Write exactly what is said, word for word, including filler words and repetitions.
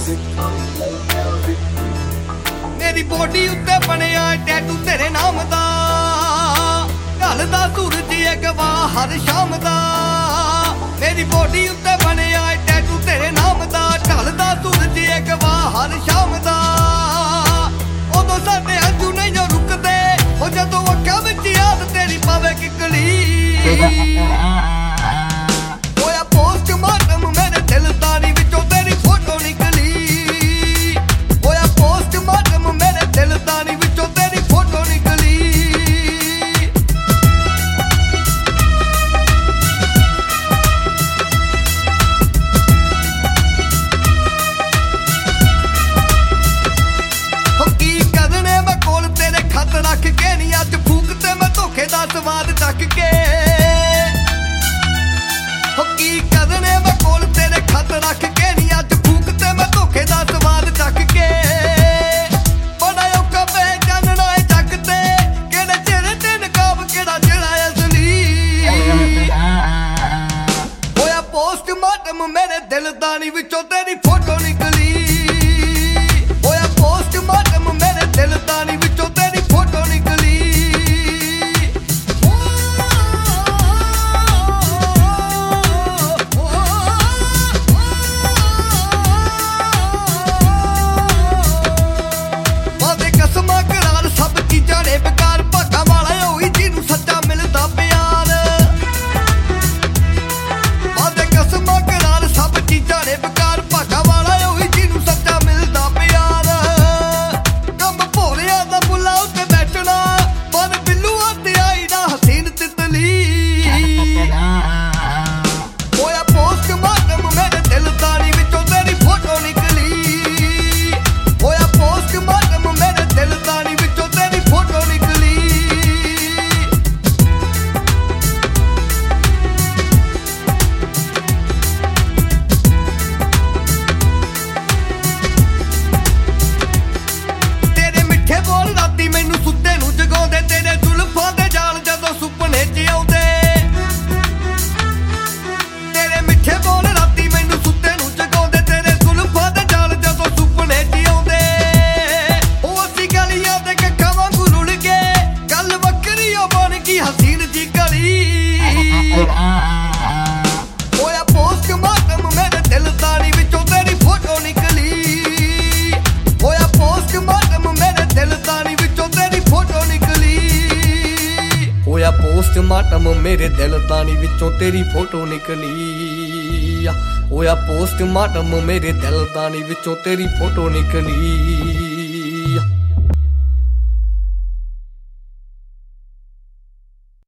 मेरी बॉडी उत्ते बनया टैटू तेरे नाम दा, ढलदा सूरज अगवा हर शाम दा। मेरी बॉडी उत्ते बनया टैटू तेरे नाम दा, ढलदा सूरज अगवा हर शाम दा। उदों साडे हंझू नहीं जो रुकदे, हो जदों अखां विच याद तेरी पावे किकली। होया पोस्टमार्टम मेरे दिल दानी विचों तेरी फोटो निकली। होया पोस्टमार्टम मेरे दिल दानी विचों तेरी फोटो निकली। हो की करने मैं कोल तेरे खत रख के नी, अज फूक ते मैं धोखे दा स्वाद चख के। हो की करने मैं कोल तेरे खत रख के नी, अज फूक ते मैं धोखे दा स्वाद चख के। बड़ा औखा पहचानना है जग ते, केड़े चेहरे ते नकाब केड़ा जेड़ा असली। होया पोस्टमार्टम मेरे दिल दानी विचों तेरी फोटो निकली। होया पोस्टमार्टम मेरे दिल दानी विचों तेरी फोटो निकली। वादे कसमां करार सब चीजां ने बेकार, भागा वाला होई जिन्नू सच्चा मिलदा प्यार। वादे कसमां करार सब चीजां ने बेकार, भागा वाला होई जिन्नू सच्चा मिलदा प्यार। कम भोलिया दा बुला उत्ते बैठना, पर बिल्लूआं ते आई ना हसीन तितली। होया पोस्टमार्टम मेरे दिल दानी विचों तेरी फोटो निकली। होया पोस्टमार्टम मेरे दिल दानी विचों तेरी फोटो निकली। तेरे मिठे बोल राती मैनू सुत्ते नू जगाउंदे, तेरे जुल्फां दे जाल जदों सुपने च आउंदे। तेरे मिठे बोल राती मैनू सुत्ते नू जगाउंदे, तेरे जुल्फां दे जाल जदों सुपने च आउंदे। ओ असीं गलियां दे कक्खां वांगू रुल के, गल वक्करी ओ बन गई हसीन जी गली। होया पोस्टमार्टम मेरे दिल दानी विचों तेरी फोटो निकली। होया पोस्टमार्टम मेरे दिल दानी विचों तेरी फोटो निकली। होया पोस्टमार्टम मेरे दिल दानी विचों तेरी फोटो निकली। होया पोस्टमार्टम मेरे दिल दानी विचों तेरी फोटो निकली।